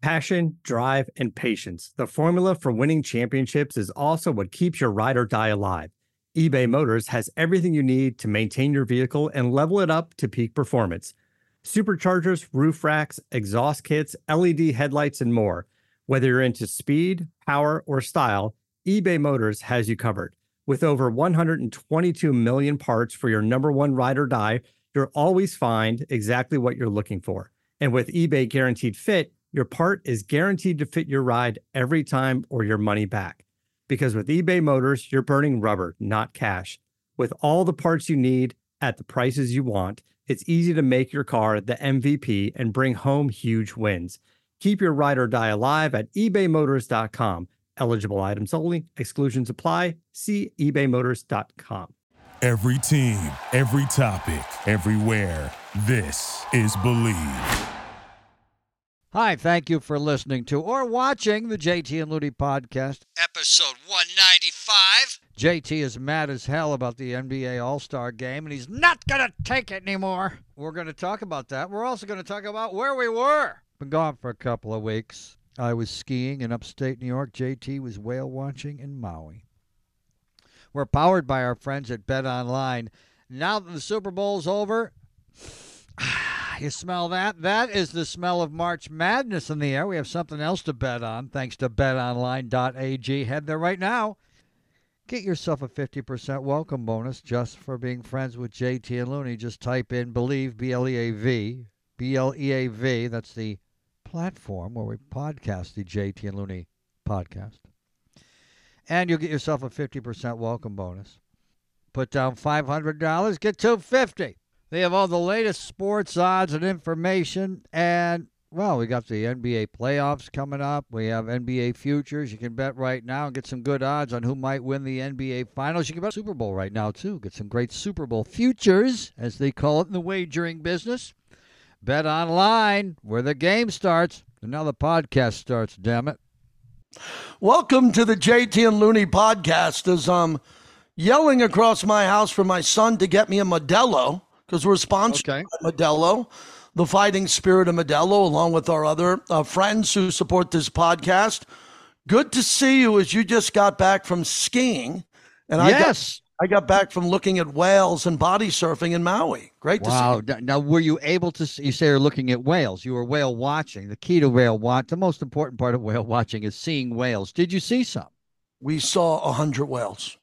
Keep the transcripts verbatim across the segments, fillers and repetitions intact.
Passion, drive, and patience. The formula for winning championships is also what keeps your ride or die alive. eBay Motors has everything you need to maintain your vehicle and level it up to peak performance. Superchargers, roof racks, exhaust kits, L E D headlights, and more. Whether you're into speed, power, or style, eBay Motors has you covered. With over one hundred twenty-two million parts for your number one ride or die, you'll always find exactly what you're looking for. And with eBay Guaranteed Fit, your part is guaranteed to fit your ride every time or your money back. Because with eBay Motors, you're burning rubber, not cash. With all the parts you need at the prices you want, it's easy to make your car the M V P and bring home huge wins. Keep your ride or die alive at ebay motors dot com. Eligible items only. Exclusions apply. See ebay motors dot com. Every team, every topic, everywhere. This is Believe. Hi, thank you for listening to or watching the J T and Ludi podcast. Episode one ninety-five. J T is mad as hell about the N B A All-Star Game, and he's not going to take it anymore. We're going to talk about that. We're also going to talk about where we were. Been gone for a couple of weeks. I was skiing in upstate New York. J T was whale watching in Maui. We're powered by our friends at BetOnline. Now that the Super Bowl's over, you smell that? That is the smell of March Madness in the air. We have something else to bet on thanks to bet online dot a g. Head there right now. Get yourself a fifty percent welcome bonus just for being friends with J T and Looney. Just type in Believe, B L E A V, B L E A V. That's the platform where we podcast the J T and Looney podcast. And you'll get yourself a fifty percent welcome bonus. Put down five hundred dollars, get two hundred fifty dollars. They have all the latest sports odds and information. And, well, we got the N B A playoffs coming up. We have N B A futures. You can bet right now and get some good odds on who might win the N B A finals. You can bet Super Bowl right now, too. Get some great Super Bowl futures, as they call it in the wagering business. Bet online, where the game starts. And now the podcast starts, damn it. Welcome to the J T and Looney podcast. As I'm yelling across my house for my son to get me a Modelo, because we're sponsored Okay. by Modelo, the fighting spirit of Modelo, along with our other uh, friends who support this podcast. Good to see you as you just got back from skiing. And I Yes. got, I got back from looking at whales and body surfing in Maui. Great to Wow. see you. N- Now, were you able to see, you say you're looking at whales. You were whale watching. The key to whale watch, the most important part of whale watching is seeing whales. Did you see some? We saw one hundred whales.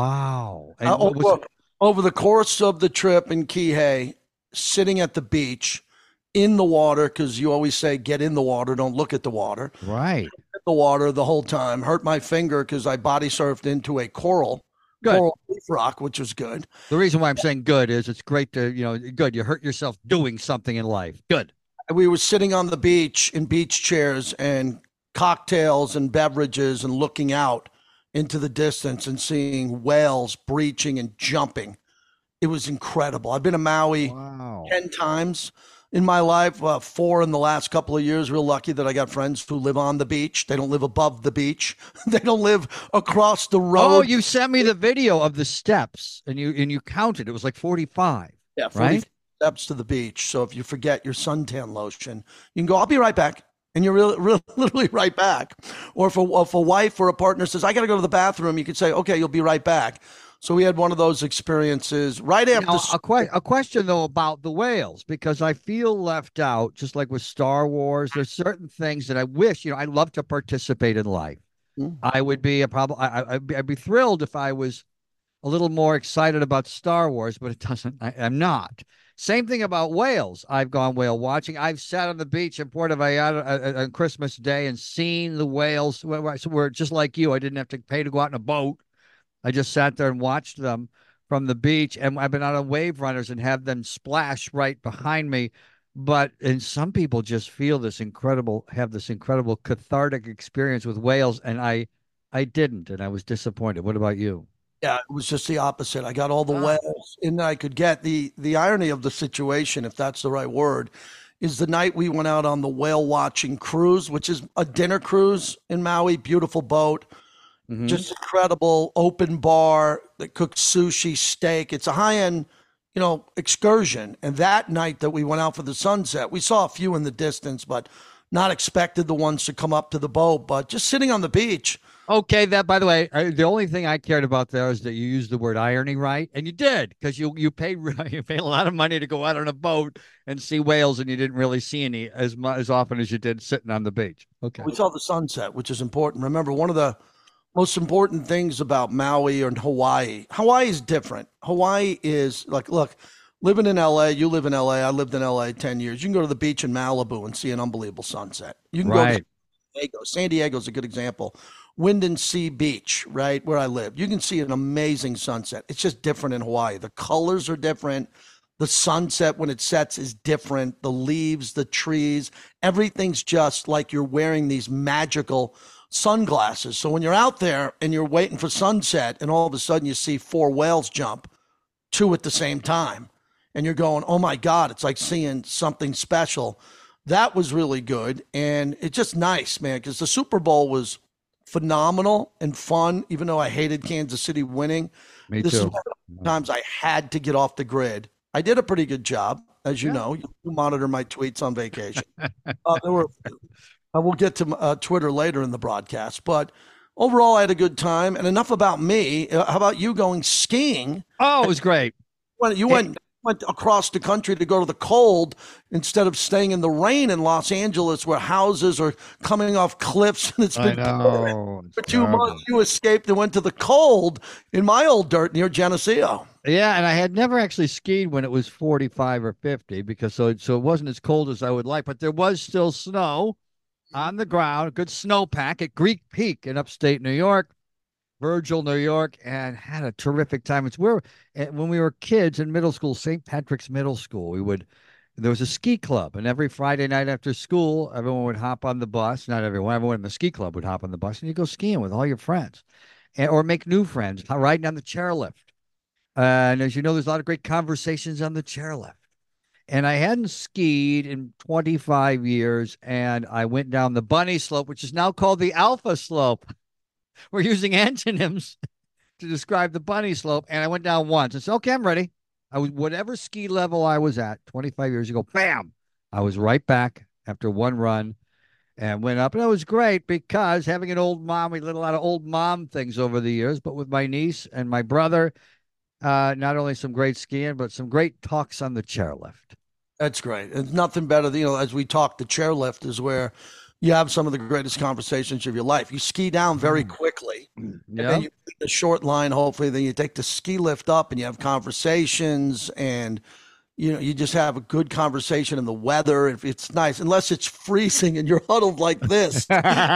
Wow. And Uh, what was- over, over the course of the trip in Kihei, sitting at the beach in the water, because you always say, get in the water, don't look at the water. right. At the water the whole time. Hurt my finger because I body surfed into a coral, Good. coral reef rock, which was good. The reason why I'm saying good is it's great to, you know, good. You hurt yourself doing something in life. Good. We were sitting on the beach in beach chairs and cocktails and beverages and looking out into the distance and seeing whales breaching and jumping. It was incredible. I've been to Maui Wow. ten times in my life, uh, four in the last couple of years. Real lucky that I got friends who live on the beach. They don't live above the beach. They don't live across the road. Oh, you sent me the video of the steps and you and you counted. It was like forty-five. yeah, right? forty steps to the beach. So if you forget your suntan lotion, you can go, I'll be right back. And you're really, really, literally right back. Or if a, if a wife or a partner says, I got to go to the bathroom, you could say, okay, you'll be right back. So we had one of those experiences right after. Now, a, que- a question, though, about the whales, because I feel left out, just like with Star Wars. There's certain things that I wish, you know, I love to participate in life. Mm. I would be a problem. I'd be, I'd be thrilled if I was a little more excited about Star Wars, but it doesn't, I, I'm not. Same thing about whales. I've gone whale watching. I've sat on the beach in Puerto Vallarta on Christmas Day and seen the whales. So we're just like you. I didn't have to pay to go out in a boat. I just sat there and watched them from the beach. And I've been out on wave runners and have them splash right behind me. But, and some people just feel this incredible, have this incredible cathartic experience with whales. And I, I didn't, and I was disappointed. What about you? Yeah, it was just the opposite. I got all the Ah. whales in that I could get. The the irony of the situation, if that's the right word, is the night we went out on the whale watching cruise, which is a dinner cruise in Maui, beautiful boat, Mhm. just incredible open bar that cooks sushi, steak. It's a high-end, you know, excursion. And that night that we went out for the sunset, we saw a few in the distance, but not expected the ones to come up to the boat, but just sitting on the beach. Okay, that by the way, I, the only thing I cared about there is that you used the word irony right, and you did because you you paid you paid a lot of money to go out on a boat and see whales, and you didn't really see any as much as often as you did sitting on the beach. Okay, We saw the sunset, which is important. Remember, one of the most important things about Maui and Hawaii, Hawaii is different. Hawaii is like, look, living in L A, you live in L A, I lived in L A ten years. You can go to the beach in Malibu and see an unbelievable sunset. You can go to right. San Diego. San Diego is a good example. Wind Sea Beach, right where I live. You can see an amazing sunset. It's just different in Hawaii. The colors are different. The sunset when it sets is different. The leaves, the trees, everything's just like you're wearing these magical sunglasses. So when you're out there and you're waiting for sunset and all of a sudden you see four whales jump, two at the same time, and you're going, oh my God, it's like seeing something special. That was really good. And it's just nice, man, because the Super Bowl was phenomenal and fun, even though I hated Kansas City winning. Me this too. is one of the times I had to get off the grid. I did a pretty good job, as you Yeah. know. You monitor my tweets on vacation. uh, there were, I will get to uh, Twitter later in the broadcast, but overall, I had a good time. And enough about me. Uh, how about you going skiing? Oh, it was great. When you went went across the country to go to the cold instead of staying in the rain in Los Angeles, where houses are coming off cliffs and it's I been know. for two months. You escaped and went to the cold in my old dirt near Geneseo. Yeah, and I had never actually skied when it was forty-five or fifty because so so it wasn't as cold as I would like, but there was still snow on the ground, a good snowpack at Greek Peak in upstate New York, Virgil, New York, and had a terrific time. It's where when we were kids in middle school, Saint Patrick's Middle School, we would there was a ski club, and every Friday night after school, everyone would hop on the bus. Not everyone, everyone in the ski club would hop on the bus, and you go skiing with all your friends, and, or make new friends, riding on the chairlift. Uh, and as you know, there's a lot of great conversations on the chairlift. And I hadn't skied in twenty-five years, and I went down the bunny slope, which is now called the alpha slope. We're using antonyms to describe the bunny slope, and I went down once. I said, okay, I'm ready. I was whatever ski level I was at twenty-five years ago, bam, I was right back after one run and went up. And it was great because having an old mom, we did a lot of old mom things over the years, but with my niece and my brother, uh, not only some great skiing, but some great talks on the chairlift. That's great. It's nothing better than, you know, as we talk, the chairlift is where you have some of the greatest conversations of your life. You ski down very quickly, and Yeah. then you take the short line, hopefully, then you take the ski lift up and you have conversations, and you know, you just have a good conversation in the weather. If it's nice, unless it's freezing and you're huddled like this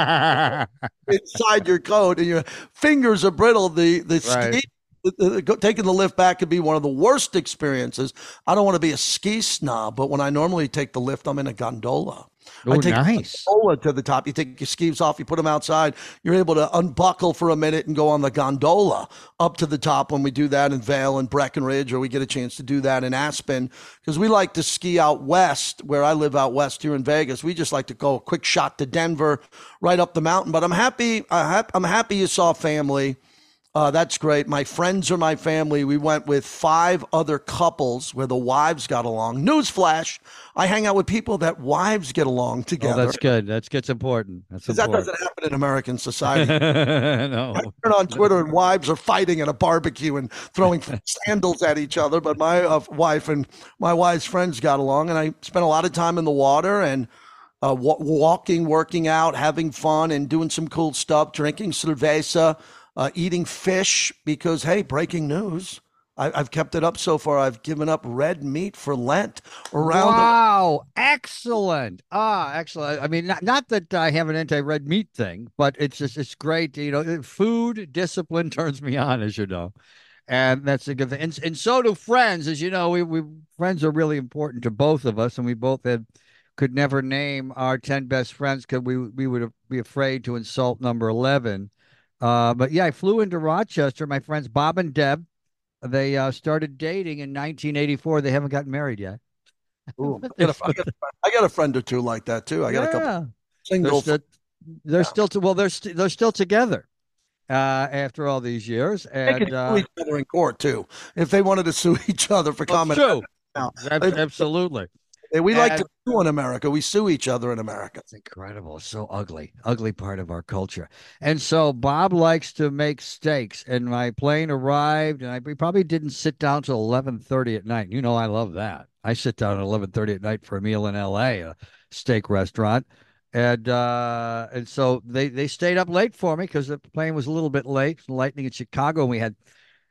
inside your coat and your fingers are brittle, the the Right. ski the- the- go- taking the lift back could be one of the worst experiences. I don't want to be a ski snob, but when I normally take the lift, I'm in a gondola. Oh, I take nice. the gondola to the top. You take your skis off, you put them outside. You're able to unbuckle for a minute and go on the gondola up to the top when we do that in Vail and Breckenridge, or we get a chance to do that in Aspen, because we like to ski out west, where I live out west here in Vegas. We just like to go a quick shot to Denver, right up the mountain. But I'm happy. I hap- I'm happy you saw family. Uh, that's great. My friends are my family. We went with five other couples where the wives got along. Newsflash, I hang out with people that wives get along Oh, together. that's good. That's gets important. That's Because that important. doesn't happen in American society. No. Turn on Twitter and wives are fighting at a barbecue and throwing sandals at each other. But my uh, wife and my wife's friends got along, and I spent a lot of time in the water and uh, wa- walking, working out, having fun, and doing some cool stuff, drinking cerveza, uh, eating fish, because, hey, breaking news. I, I've kept it up so far. I've given up red meat for Lent around the Wow, excellent. Ah, excellent. I mean, not, not that I have an anti-red meat thing, but it's just it's great. You know, food discipline turns me on, as you know, and that's a good thing. And, and so do friends, as you know. We we friends are really important to both of us, and we both had could never name our ten best friends because we we would be afraid to insult number eleven. Uh, but yeah, I flew into Rochester. My friends Bob and Deb. They uh, started dating in nineteen eighty-four. They haven't gotten married yet. Ooh, I, got a, I, got a, I got a friend or two like that too. I got a couple Yeah. They're single. still, they're still to, well, they're st- they're still together uh, after all these years, They could and sue uh, each other in court too if they wanted to sue each other for well, comment. true. Now, Ab- they- absolutely. We like And- to sue in America. We sue each other in America. It's incredible. It's so ugly, ugly part of our culture. And so Bob likes to make steaks, and my plane arrived, and I we probably didn't sit down till eleven thirty at night. You know, I love that. I sit down at eleven thirty at night for a meal in L A, a steak restaurant. And uh, and so they, they stayed up late for me because the plane was a little bit late, lightning in Chicago. And we had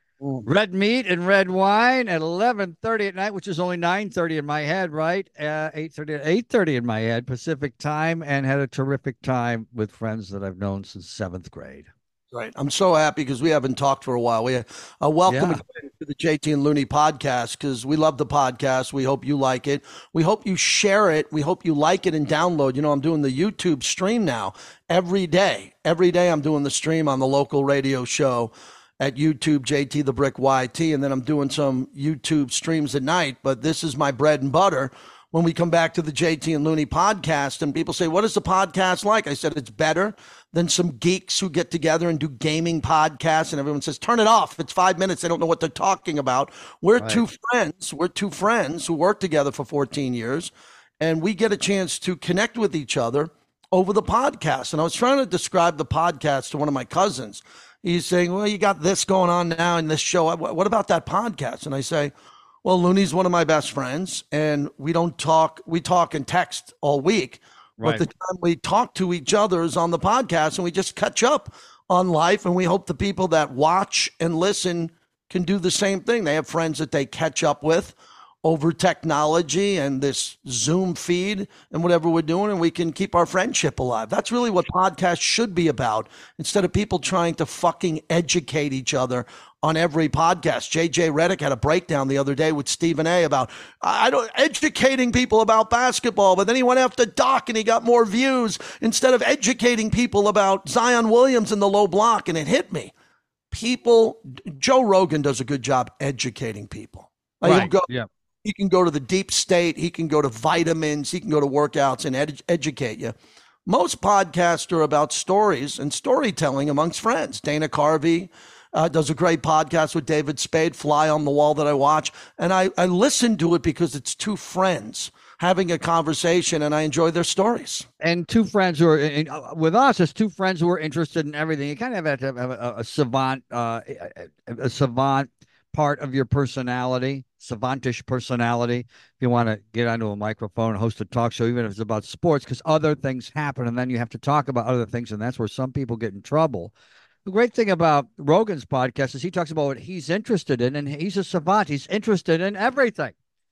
red meat and red wine at eleven thirty at night, which is only nine thirty in my head, right? Uh, eight thirty eight thirty in my head, Pacific time, and had a terrific time with friends that I've known since seventh grade. Right. I'm so happy because we haven't talked for a while. We uh, welcome Yeah. again to the J T and Looney podcast because we love the podcast. We hope you like it. We hope you share it. We hope you like it and download. You know, I'm doing the YouTube stream now every day. Every day I'm doing the stream on the local radio show at YouTube, J T the Brick Y T, and then I'm doing some YouTube streams at night. But this is my bread and butter. When we come back to the J T and Looney podcast and people say, what is the podcast like? I said, it's better than some geeks who get together and do gaming podcasts and everyone says, turn it off. It's five minutes. They don't know what they're talking about. We're Right. two friends. We're two friends who worked together for fourteen years and we get a chance to connect with each other over the podcast. And I was trying to describe the podcast to one of my cousins. He's saying, well, you got this going on now in this show. What what about that podcast? And I say, well, Looney's one of my best friends, and we don't talk. We talk and text all week. Right. But the time we talk to each other is on the podcast, and we just catch up on life. And we hope the people that watch and listen can do the same thing. They have friends that they catch up with over technology and this Zoom feed and whatever we're doing, and we can keep our friendship alive. That's really what podcasts should be about, instead of people trying to fucking educate each other on every podcast. J J Redick had a breakdown the other day with Stephen A about I don't educating people about basketball, but then he went after Doc and he got more views instead of educating people about Zion Williams in the low block, and it hit me. People, Joe Rogan does a good job educating people. Like, he'll Right. go- Yeah. He can go to the deep state. He can go to vitamins. He can go to workouts and ed- educate you. Most podcasts are about stories and storytelling amongst friends. Dana Carvey uh, does a great podcast with David Spade, Fly on the Wall, that I watch. And I, I listen to it because it's two friends having a conversation and I enjoy their stories. And two friends who are and, uh, with us, it's two friends who are interested in everything. You kind of have to have a, a savant, uh, a, a savant part of your personality, savantish personality. If you want to get onto a microphone and host a talk show, even if it's about sports, because other things happen, and then you have to talk about other things, and that's where some people get in trouble. The great thing about Rogan's podcast is he talks about what he's interested in, and he's a savant. He's interested in everything.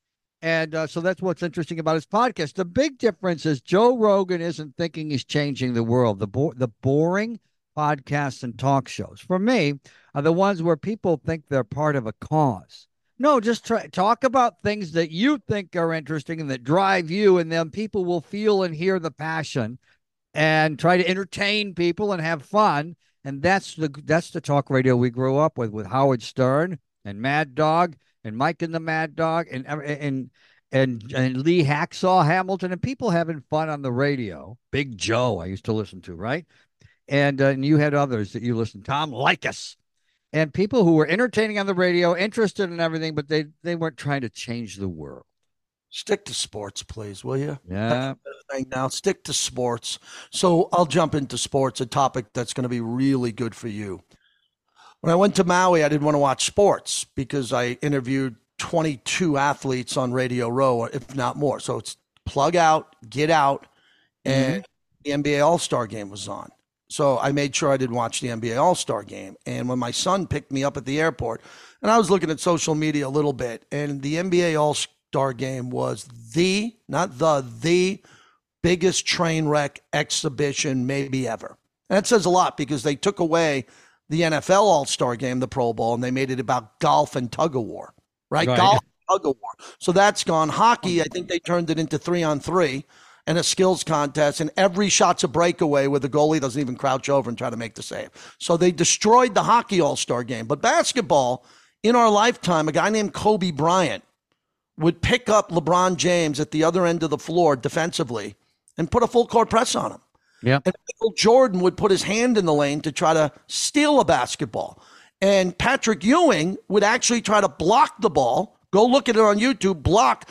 And uh, so that's what's interesting about his podcast. The big difference is Joe Rogan isn't thinking he's changing the world. The bo- the boring podcasts and talk shows, for me, are the ones where people think they're part of a cause. No, just try, talk about things that you think are interesting and that drive you, and then people will feel and hear the passion and try to entertain people and have fun. And that's the that's the talk radio we grew up with, with Howard Stern and Mad Dog and Mike and the Mad Dog and and and and Lee Hacksaw Hamilton, and people having fun on the radio. Big Joe, I used to listen to, right? And, uh, and you had others that you listened to, Tom Likas, and people who were entertaining on the radio, interested in everything, but they, they weren't trying to change the world. Stick to sports, please, will you? Yeah. Thing now, stick to sports. So I'll jump into sports, a topic that's going to be really good for you. When I went to Maui, I didn't want to watch sports because I interviewed twenty-two athletes on Radio Row, if not more. So it's plug out, get out, and mm-hmm. the N B A All-Star game was on. So I made sure I didn't watch the N B A All-Star game. And when my son picked me up at the airport, and I was looking at social media a little bit, and the N B A All-Star game was the, not the, the biggest train wreck exhibition maybe ever. And that says a lot because they took away the N F L All-Star game, the Pro Bowl, and they made it about golf and tug of war, right? Right. Golf and tug of war. So that's gone. Hockey, I think they turned it into three on three. And a skills contest, and every shot's a breakaway where the goalie doesn't even crouch over and try to make the save. So they destroyed the hockey all-star game. But basketball, in our lifetime, a guy named Kobe Bryant would pick up LeBron James at the other end of the floor defensively and put a full court press on him. Yeah. And Michael Jordan would put his hand in the lane to try to steal a basketball. And Patrick Ewing would actually try to block the ball. Go look at it on YouTube, block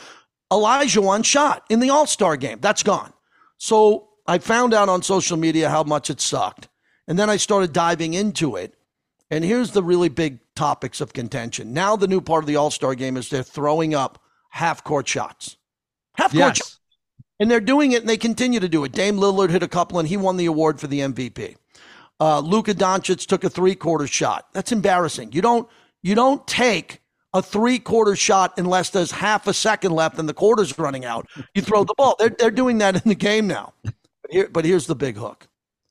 Olajuwon shot in the All-Star game. That's gone. So I found out on social media how much it sucked. And then I started diving into it. And here's the really big topics of contention. Now the new part of the All-Star game is they're throwing up half-court shots. Half-court Yes. shots. And they're doing it, and they continue to do it. Dame Lillard hit a couple, and he won the award for the M V P. Uh, Luka Doncic took a three-quarter shot. That's embarrassing. You don't you don't take a three-quarter shot unless there's half a second left and the quarter's running out. You throw the ball. They're, they're doing that in the game now. But, here, but here's the big hook.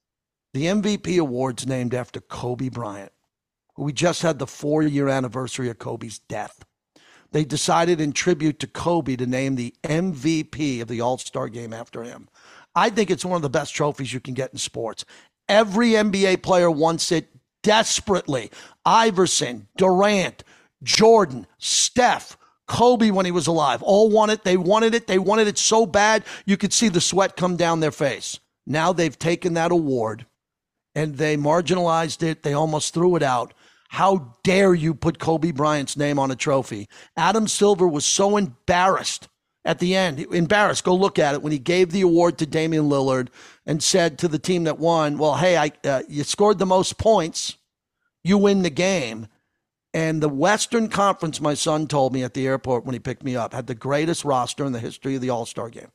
The M V P award's named after Kobe Bryant. We just had the four-year anniversary of Kobe's death. They decided in tribute to Kobe to name the M V P of the All-Star game after him. I think it's one of the best trophies you can get in sports. Every N B A player wants it desperately. Iverson, Durant, Jordan, Steph, Kobe when he was alive, all want it. They wanted it. They wanted it so bad you could see the sweat come down their face. Now they've taken that award and they marginalized it. They almost threw it out. How dare you put Kobe Bryant's name on a trophy? Adam Silver was so embarrassed at the end. Embarrassed. Go look at it when he gave the award to Damian Lillard and said to the team that won, well, hey, I, uh, you scored the most points. You win the game. And the Western Conference, my son told me at the airport when he picked me up, had the greatest roster in the history of the All-Star game.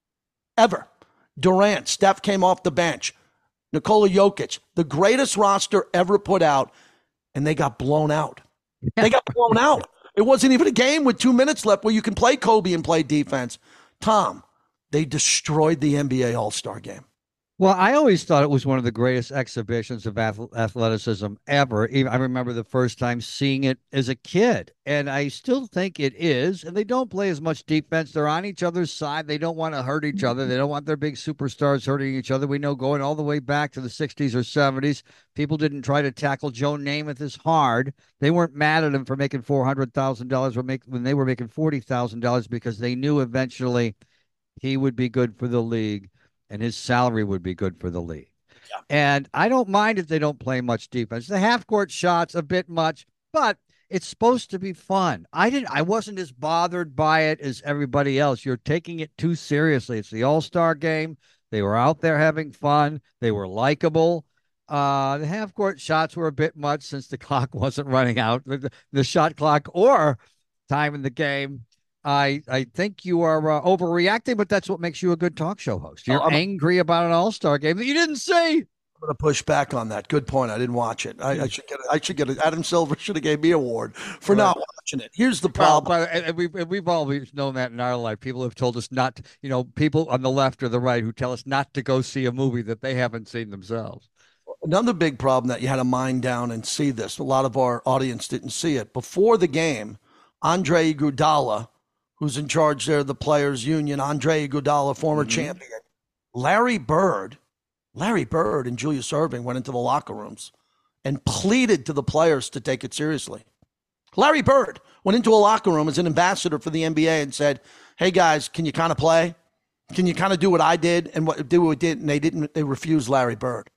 Ever. Durant, Steph came off the bench. Nikola Jokic, the greatest roster ever put out. And they got blown out. They got blown out. It wasn't even a game with two minutes left where you can play Kobe and play defense. Tom, they destroyed the N B A All-Star game. Well, I always thought it was one of the greatest exhibitions of ath- athleticism ever. Even I remember the first time seeing it as a kid, and I still think it is. And they don't play as much defense. They're on each other's side. They don't want to hurt each other. They don't want their big superstars hurting each other. We know going all the way back to the sixties or seventies, people didn't try to tackle Joe Namath as hard. They weren't mad at him for making four hundred thousand dollars when they were making forty thousand dollars because they knew eventually he would be good for the league. And his salary would be good for the league. Yeah. And I don't mind if they don't play much defense. The half-court shots a bit much, but it's supposed to be fun. I didn't. I wasn't as bothered by it as everybody else. You're taking it too seriously. It's the All-Star game. They were out there having fun. They were likable. Uh, the half-court shots were a bit much since the clock wasn't running out. The, the shot clock or time in the game. I, I think you are uh, overreacting, but that's what makes you a good talk show host. You're oh, angry about an All-Star game that you didn't see. I'm going to push back on that. Good point. I didn't watch it. I, I should get. I should get it. Adam Silver should have gave me an award for right. not watching it. Here's the problem. Well, and we've and we've always known that in our life. People have told us not. To, you know, people on the left or the right who tell us not to go see a movie that they haven't seen themselves. Another big problem that you had to mind down and see this. A lot of our audience didn't see it before the game. Andre Iguodala, who's in charge there of the players union, Andre Iguodala, former mm-hmm. champion. Larry Bird, Larry Bird and Julius Erving went into the locker rooms and pleaded to the players to take it seriously. Larry Bird went into a locker room as an ambassador for the N B A and said, hey guys, can you kind of play? Can you kind of do what I did and what do what we did? And they didn't, they refused Larry Bird.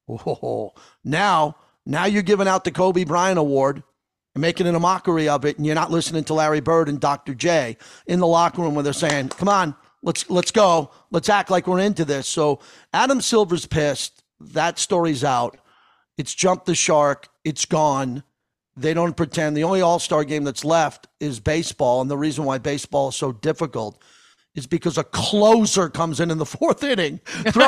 Oh, now, now you're giving out the Kobe Bryant Award and making it a mockery of it, and you're not listening to Larry Bird and Doctor J in the locker room where they're saying, come on, let's let's go. Let's act like we're into this. So Adam Silver's pissed. That story's out. It's jumped the shark. It's gone. They don't pretend. The only All-Star game that's left is baseball, and the reason why baseball is so difficult is because a closer comes in in the fourth inning,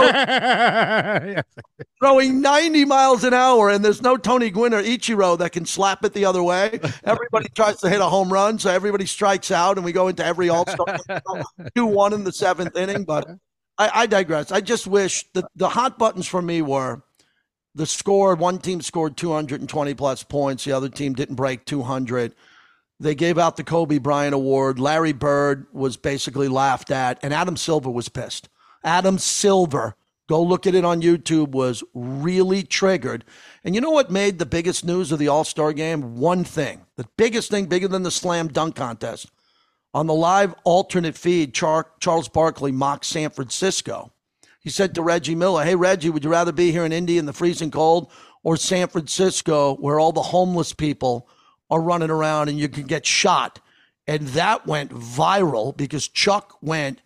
throwing, throwing ninety miles an hour, and there's no Tony Gwynn or Ichiro that can slap it the other way. Everybody tries to hit a home run, so everybody strikes out, and we go into every All-Star two one in the seventh inning. But I, I digress. I just wish the, the hot buttons for me were the score. One team scored two hundred twenty plus points. The other team didn't break two hundred. They gave out the Kobe Bryant Award. Larry Bird was basically laughed at, and Adam Silver was pissed. Adam Silver, go look at it on YouTube, was really triggered. And you know what made the biggest news of the All-Star game? One thing. The biggest thing, bigger than the slam dunk contest. On the live alternate feed, Char- Charles Barkley mocked San Francisco. He said to Reggie Miller, hey, Reggie, would you rather be here in Indy in the freezing cold or San Francisco where all the homeless people are running around and you can get shot And that went viral because Chuck went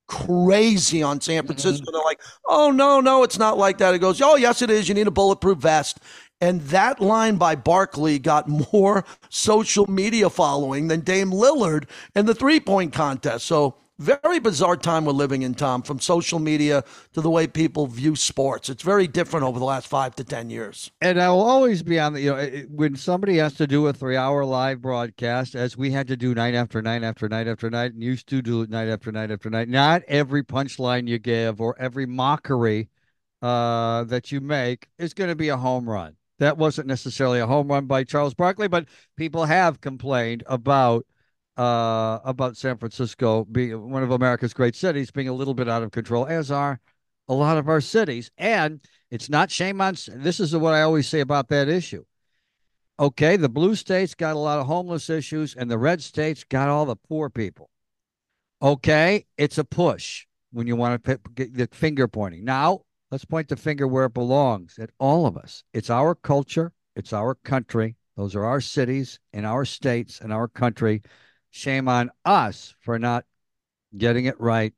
crazy on San Francisco. Mm-hmm. They're like, oh, no, no, it's not like that. It goes, oh, yes, it is. You need a bulletproof vest. And that line by Barkley got more social media following than Dame Lillard and the three-point contest. So very bizarre time we're living in, Tom, from social media to the way people view sports. It's very different over the last five to ten years. And I will always be on the, you know, when somebody has to do a three-hour live broadcast, as we had to do night after night after night after night, and used to do it night after night after night, not every punchline you give or every mockery uh, that you make is going to be a home run. That wasn't necessarily a home run by Charles Barkley, but people have complained about uh, about San Francisco being one of America's great cities, being a little bit out of control, as are a lot of our cities. And it's not shame on. This is what I always say about that issue. Okay, the blue states got a lot of homeless issues, and the red states got all the poor people. Okay, it's a push when you want to get the finger pointing. Now, let's point the finger where it belongs, at all of us. It's our culture. It's our country. Those are our cities and our states and our country. Shame on us for not getting it right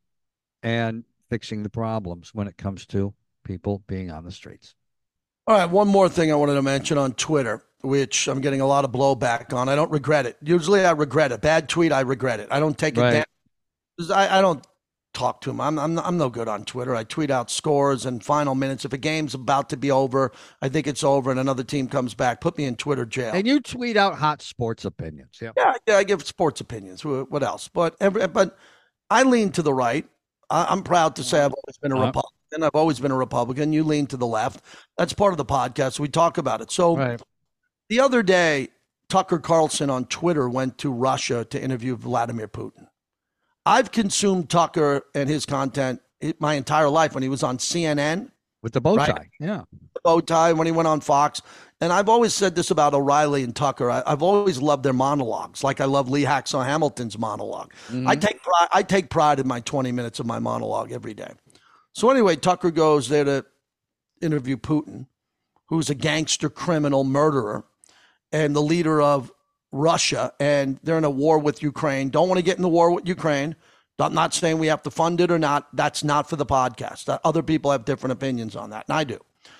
and fixing the problems when it comes to people being on the streets. All right, one more thing I wanted to mention on Twitter, which I'm getting a lot of blowback on. I don't regret it. Usually I regret it. Bad tweet, I regret it. I don't take it Right. down. I, I don't talk to him. I'm, I'm I'm no good on Twitter. I tweet out scores and final minutes. If a game's about to be over, I think it's over, and another team comes back, put me in Twitter jail. And you tweet out hot sports opinions. Yeah. Yeah, yeah, I give sports opinions. What else? But every, but I lean to the right. I, I'm proud to say I've always been a Uh-huh. Republican. I've always been a Republican. You lean to the left. That's part of the podcast. We talk about it. So Right. the other day, Tucker Carlson on Twitter went to Russia to interview Vladimir Putin. I've consumed Tucker and his content my entire life when he was on C N N, With the bow Right. tie. Yeah. the bow tie, when he went on Fox. And I've always said this about O'Reilly and Tucker. I, I've always loved their monologues, like I love Lee Hacksaw Hamilton's monologue. Mhm. I take pride, I take pride in my twenty minutes of my monologue every day. So anyway, Tucker goes there to interview Putin, who's a gangster, criminal, murderer, and the leader of Russia, and they're in a war with Ukraine. Don't want to get in the war with Ukraine. I'm not saying we have to fund it or not. That's not for the podcast. Other people have different opinions on that, and I do.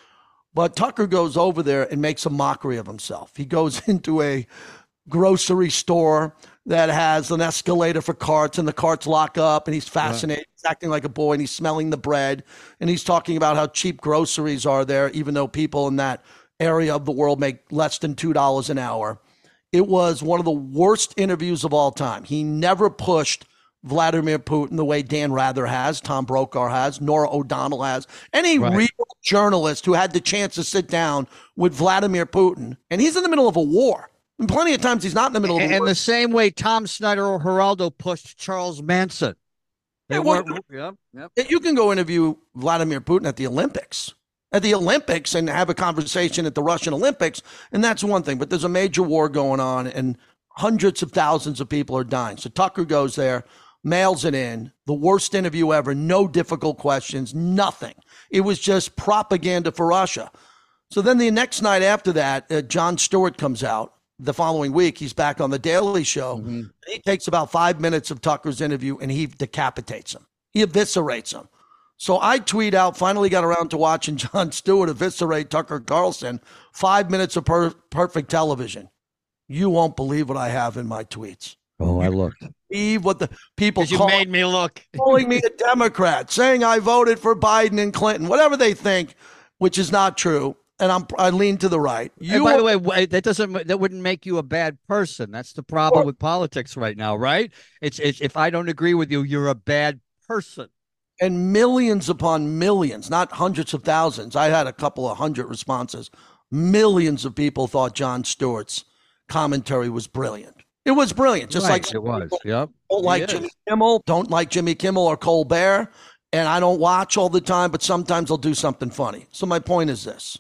But Tucker goes over there and makes a mockery of himself. He goes into a grocery store that has an escalator for carts, and the carts lock up, and he's fascinated. He's acting like a boy, and he's smelling the bread, and he's talking about how cheap groceries are there, even though people in that area of the world make less than two dollars an hour. It was one of the worst interviews of all time. He never pushed Vladimir Putin the way Dan Rather has, Tom Brokaw has, Nora O'Donnell has, any Right. real journalist who had the chance to sit down with Vladimir Putin. And he's in the middle of a war. And plenty of times he's not in the middle of a And, and war. the same way Tom Snyder or Geraldo pushed Charles Manson. They Yeah, well, weren't. Yep. Yep. You can go interview Vladimir Putin at the Olympics. At the Olympics and have a conversation at the Russian Olympics, and that's one thing. But there's a major war going on, and hundreds of thousands of people are dying. So Tucker goes there, mails it in, the worst interview ever, no difficult questions, nothing. It was just propaganda for Russia. So then the next night after that, uh, Jon Stewart comes out. The following week, he's back on The Daily Show. Mm-hmm. And he takes about five minutes of Tucker's interview, and he decapitates him. He eviscerates him. So I tweet out, finally got around to watching Jon Stewart eviscerate Tucker Carlson, five minutes of per- perfect television. You won't believe what I have in my tweets. Oh, I looked. Believe what the people You call, made me look. calling me a Democrat, saying I voted for Biden and Clinton, whatever they think, which is not true. And I'm I lean to the right. You And by the won't- way, wh- that doesn't that wouldn't make you a bad person. That's the problem Sure. with politics right now, right? It's, it's if I don't agree with you, you're a bad person. and millions upon millions, not hundreds of thousands. I had a couple of hundred responses. Millions of people thought Jon Stewart's commentary was brilliant. It was brilliant, just Right, like it was. Yep. don't like He is. Jimmy Kimmel, don't like Jimmy Kimmel or Colbert, and I don't watch all the time, but sometimes I'll do something funny. So my point is this.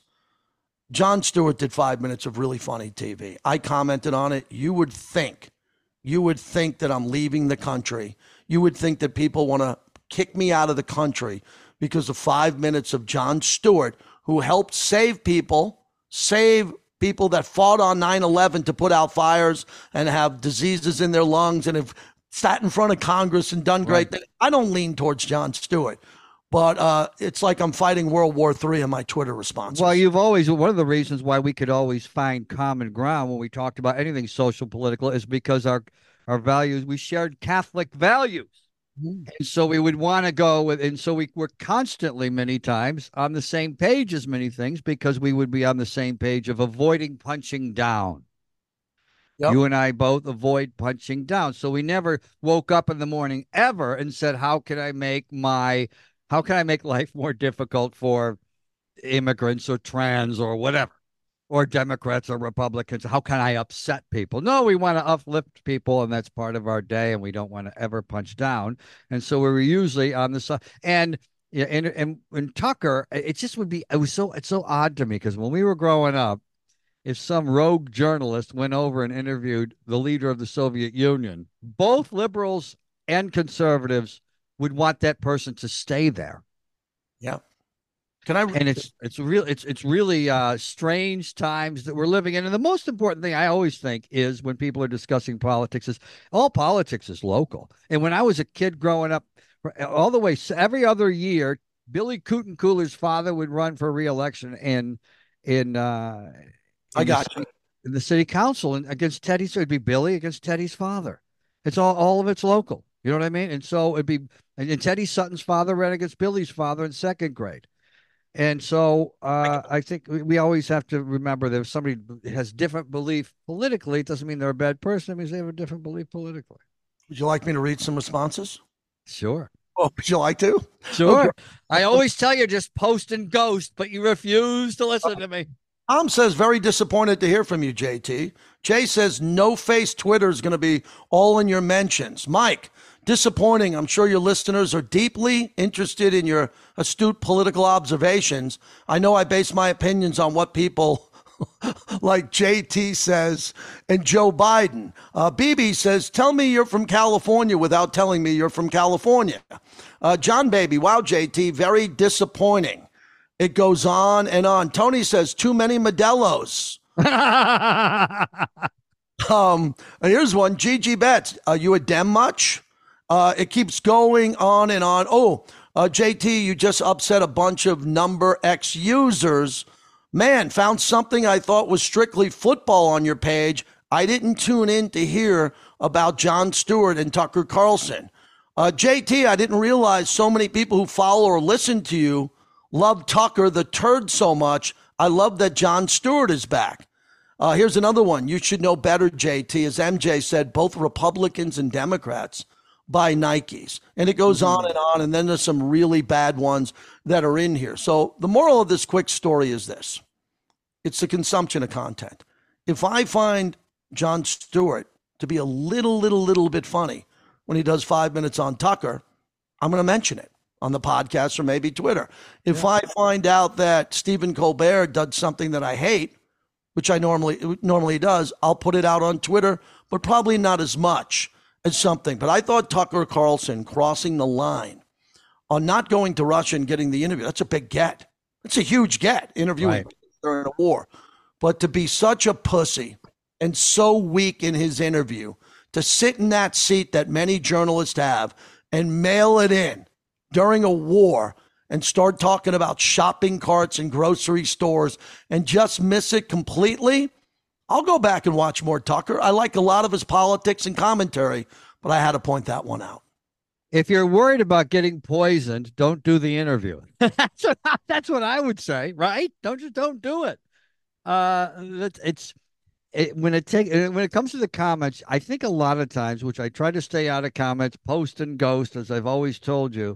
Jon Stewart did five minutes of really funny T V. I commented on it. You would think, you would think that I'm leaving the country. You would think that people want to kick me out of the country because of five minutes of Jon Stewart, who helped save people, save people that fought on nine eleven to put out fires and have diseases in their lungs and have sat in front of Congress and done great things. I don't lean towards Jon Stewart, but uh, it's like I'm fighting World War Three in my Twitter responses. Well, you've always, one of the reasons why we could always find common ground when we talked about anything social political is because our, our values, we shared Catholic values. Mm-hmm. And so we would want to go with, and so we were constantly many times on the same page as many things because we would be on the same page of avoiding punching down. Yep. You and I both avoid punching down. So we never woke up in the morning ever and said, how can I make my, how can I make life more difficult for immigrants or trans or whatever, or Democrats or Republicans? How can I upset people? No, we want to uplift people, and that's part of our day, and we don't want to ever punch down. And so we were usually on the side. And yeah, and and, and Tucker, it just would be, it was so, it's so odd to me because when we were growing up, if some rogue journalist went over and interviewed the leader of the Soviet Union, both liberals and conservatives would want that person to stay there. Yeah. Can I? And it's it's real it's it's really uh, strange times that we're living in. And the most important thing I always think is when people are discussing politics is all politics is local. And when I was a kid growing up, all the way every other year, Billy Cootencooler's father would run for re-election in in. Uh, I got the, you. In the city council and against Teddy, so it'd be Billy against Teddy's father. It's all all of it's local. You know what I mean? And so it'd be and, and Teddy Sutton's father ran against Billy's father in second grade. And so uh, I think we, we always have to remember that if somebody has different belief politically, it doesn't mean they're a bad person. It means they have a different belief politically. Would you like me to read some responses? Sure. Oh, would you like to? Sure. Okay. I always tell you just post and ghost, but you refuse to listen to me. Tom says, very disappointed to hear from you, J T. Jay says, no face Twitter is going to be all in your mentions. Mike, disappointing. I'm sure your listeners are deeply interested in your astute political observations. I know I base my opinions on what people like J T says and Joe Biden. Uh, B B says, tell me you're from California without telling me you're from California. Uh, John Baby, wow, J T, very disappointing. It goes on and on. Tony says, too many Modelos. um, here's one. Gigi Betts, are you a Dem much? Uh, it keeps going on and on. Oh, uh, J T, you just upset a bunch of number X users. Man, found something I thought was strictly football on your page. I didn't tune in to hear about Jon Stewart and Tucker Carlson. Uh, J T, I didn't realize so many people who follow or listen to you love Tucker the turd so much. I love that Jon Stewart is back. Uh, here's another one. You should know better, J T. As M J said, both Republicans and Democrats buy Nikes. And it goes mm-hmm. on and on. And then there's some really bad ones that are in here. So the moral of this quick story is this. It's the consumption of content. If I find Jon Stewart to be a little, little, little bit funny when he does five minutes on Tucker, I'm going to mention it on the podcast or maybe Twitter. If yeah. I find out that Stephen Colbert does something that I hate, which I normally normally does, I'll put it out on Twitter, but probably not as much as something. But I thought Tucker Carlson crossing the line on not going to Russia and getting the interview, that's a big get. It's a huge get, interviewing right. during a war. But to be such a pussy and so weak in his interview, to sit in that seat that many journalists have and mail it in during a war and start talking about shopping carts and grocery stores and just miss it completely, I'll go back and watch more Tucker. I like a lot of his politics and commentary, but I had to point that one out. If you're worried about getting poisoned, don't do the interview. that's, what, that's what I would say, right? Don't just don't do it. Uh, it's it, when it take when it comes to the comments, I think a lot of times, which I try to stay out of comments, post and ghost, as I've always told you.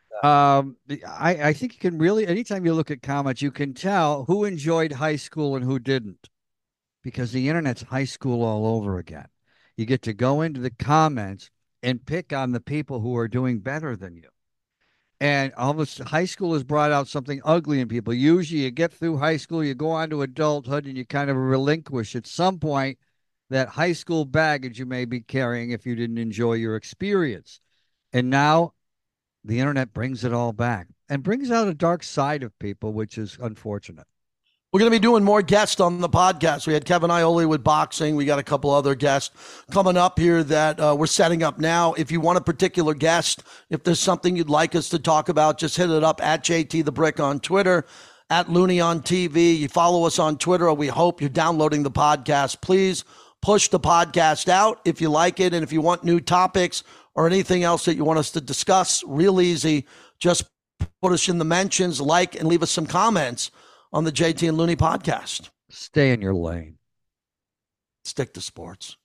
Um, I, I think you can really, anytime you look at comments, you can tell who enjoyed high school and who didn't, because the internet's high school all over again. You get to go into the comments and pick on the people who are doing better than you. And almost high school has brought out something ugly in people. Usually you get through high school, you go on to adulthood, and you kind of relinquish at some point that high school baggage you may be carrying if you didn't enjoy your experience. And now the internet brings it all back and brings out a dark side of people, which is unfortunate. We're going to be doing more guests on the podcast. We had Kevin Iole with boxing. We got a couple other guests coming up here that uh, we're setting up now. If you want a particular guest, if there's something you'd like us to talk about, just hit it up at J T the Brick on Twitter, at Looney on T V. You follow us on Twitter, or we hope you're downloading the podcast. Please push the podcast out if you like it. And if you want new topics or anything else that you want us to discuss, real easy, just put us in the mentions, like, and leave us some comments on the J T and Looney podcast. Stay in your lane. Stick to sports.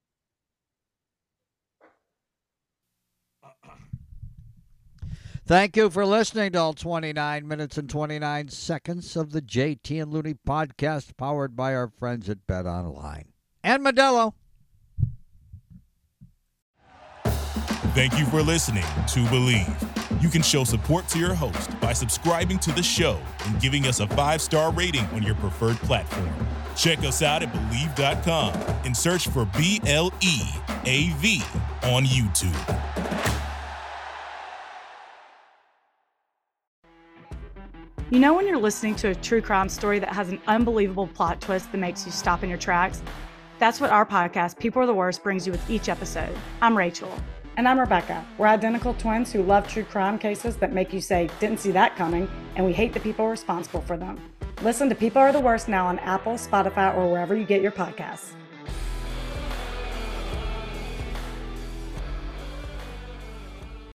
Thank you for listening to all twenty-nine minutes and twenty-nine seconds of the J T and Looney podcast, powered by our friends at Bet Online and Modelo. Thank you for listening to Believe. You can show support to your host by subscribing to the show and giving us a five-star rating on your preferred platform. Check us out at Believe dot com and search for B L E A V on YouTube. You know when you're listening to a true crime story that has an unbelievable plot twist that makes you stop in your tracks? That's what our podcast, People Are the Worst, brings you with each episode. I'm Rachel. And I'm Rebecca. We're identical twins who love true crime cases that make you say, didn't see that coming, and we hate the people responsible for them. Listen to People Are the Worst now on Apple, Spotify, or wherever you get your podcasts.